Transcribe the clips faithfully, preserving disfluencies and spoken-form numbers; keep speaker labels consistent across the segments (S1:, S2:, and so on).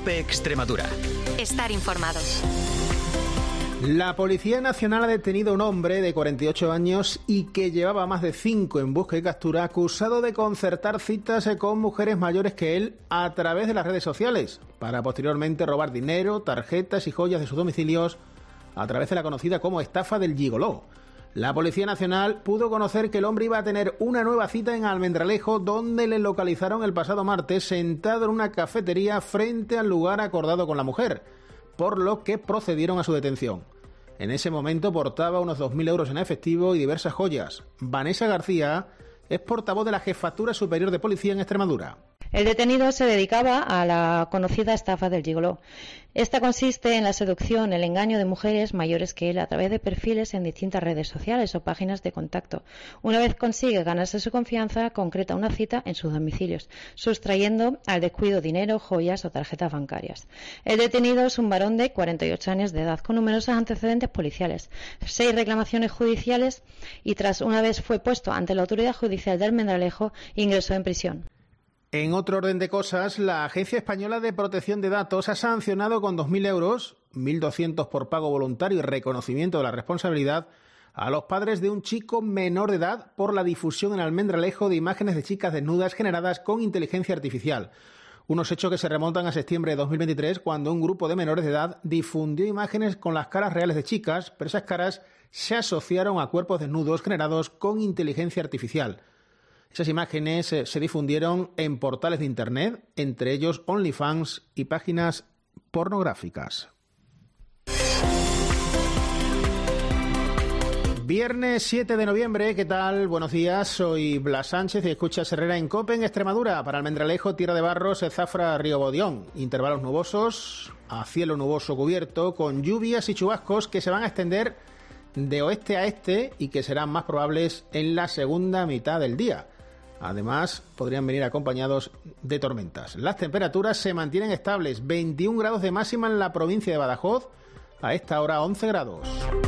S1: COPE Extremadura.
S2: Estar informado.
S3: La Policía Nacional ha detenido a un hombre de cuarenta y ocho años y que llevaba más de cinco en busca y captura, acusado de concertar citas con mujeres mayores que él a través de las redes sociales, para posteriormente robar dinero, tarjetas y joyas de sus domicilios a través de la conocida como estafa del gigoló. La Policía Nacional pudo conocer que el hombre iba a tener una nueva cita en Almendralejo, donde le localizaron el pasado martes sentado en una cafetería frente al lugar acordado con la mujer, por lo que procedieron a su detención. En ese momento portaba unos dos mil euros en efectivo y diversas joyas. Vanessa García es portavoz de la Jefatura Superior de Policía en Extremadura.
S4: El detenido se dedicaba a la conocida estafa del gigoló. Esta consiste en la seducción, el engaño de mujeres mayores que él a través de perfiles en distintas redes sociales o páginas de contacto. Una vez consigue ganarse su confianza, concreta una cita en sus domicilios, sustrayendo al descuido dinero, joyas o tarjetas bancarias. El detenido es un varón de cuarenta y ocho años de edad, con numerosos antecedentes policiales, seis reclamaciones judiciales y tras una vez fue puesto ante la autoridad judicial de Almendralejo, ingresó en prisión.
S3: En otro orden de cosas, la Agencia Española de Protección de Datos ha sancionado con dos mil euros, mil doscientos por pago voluntario y reconocimiento de la responsabilidad, a los padres de un chico menor de edad por la difusión en Almendralejo de imágenes de chicas desnudas generadas con inteligencia artificial. Unos hechos que se remontan a septiembre de dos mil veintitrés, cuando un grupo de menores de edad difundió imágenes con las caras reales de chicas, pero esas caras se asociaron a cuerpos desnudos generados con inteligencia artificial. Esas imágenes se difundieron en portales de Internet, entre ellos OnlyFans y páginas pornográficas. Viernes siete de noviembre, ¿qué tal? Buenos días, soy Blas Sánchez y escuchas Herrera en COPE en Extremadura. Para Almendralejo, Tierra de Barros, Zafra, Río Bodión. Intervalos nubosos, a cielo nuboso cubierto, con lluvias y chubascos que se van a extender de oeste a este y que serán más probables en la segunda mitad del día. Además, podrían venir acompañados de tormentas. Las temperaturas se mantienen estables, veintiún grados de máxima en la provincia de Badajoz, a esta hora once grados.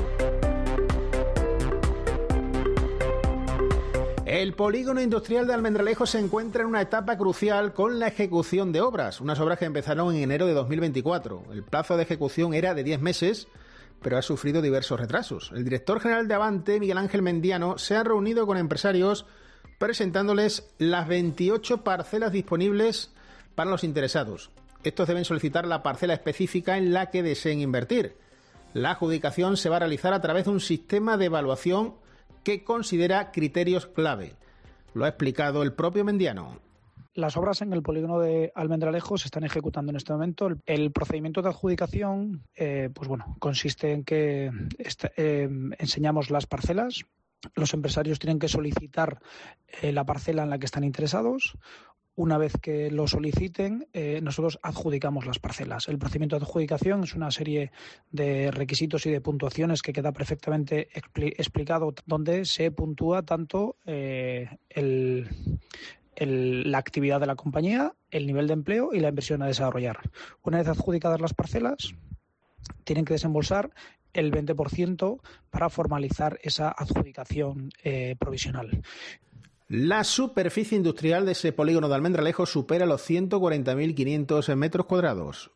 S3: El polígono industrial de Almendralejo se encuentra en una etapa crucial con la ejecución de obras, unas obras que empezaron en enero de dos mil veinticuatro. El plazo de ejecución era de diez meses, pero ha sufrido diversos retrasos. El director general de Avante, Miguel Ángel Mendiano, se ha reunido con empresarios presentándoles las veintiocho parcelas disponibles para los interesados. Estos deben solicitar la parcela específica en la que deseen invertir. La adjudicación se va a realizar a través de un sistema de evaluación que considera criterios clave. Lo ha explicado el propio Mendiano.
S5: Las obras en el polígono de Almendralejo se están ejecutando en este momento. El, el procedimiento de adjudicación, eh, pues bueno, consiste en que esta, eh, enseñamos las parcelas. Los empresarios tienen que solicitar eh, la parcela en la que están interesados. Una vez que lo soliciten, eh, nosotros adjudicamos las parcelas. El procedimiento de adjudicación es una serie de requisitos y de puntuaciones que queda perfectamente expli- explicado, donde se puntúa tanto eh, el, el, la actividad de la compañía, el nivel de empleo y la inversión a desarrollar. Una vez adjudicadas las parcelas, tienen que desembolsar el veinte por ciento para formalizar esa adjudicación eh, provisional.
S3: La superficie industrial de ese polígono de Almendralejo supera los ciento cuarenta mil quinientos metros cuadrados.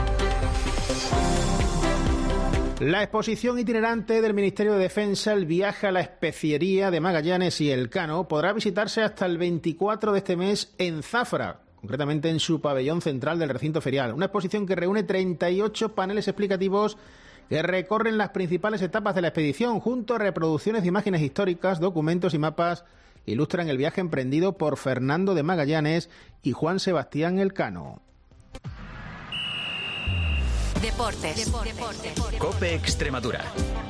S3: La exposición itinerante del Ministerio de Defensa, el viaje a la especiería de Magallanes y Elcano, podrá visitarse hasta el veinticuatro de este mes en Zafra, concretamente en su pabellón central del recinto ferial. Una exposición que reúne treinta y ocho paneles explicativos que recorren las principales etapas de la expedición, junto a reproducciones de imágenes históricas, documentos y mapas que ilustran el viaje emprendido por Fernando de Magallanes y Juan Sebastián Elcano.
S2: Deportes. Deportes.
S1: COPE Extremadura.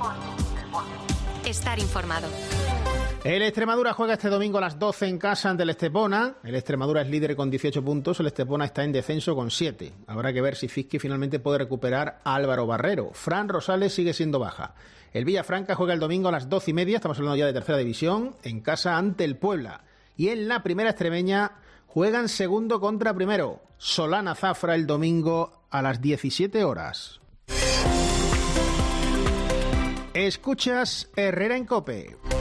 S2: Estar informado.
S3: El Extremadura juega este domingo a las doce en casa ante el Estepona. El Extremadura es líder con dieciocho puntos, el Estepona está en descenso con siete. Habrá que ver si Fisky finalmente puede recuperar a Álvaro Barrero. Fran Rosales sigue siendo baja. El Villafranca juega el domingo a las doce y media, estamos hablando ya de tercera división, en casa ante el Puebla. Y en la primera extremeña juegan segundo contra primero. Solana Zafra el domingo a las diecisiete horas. Escuchas Herrera en COPE.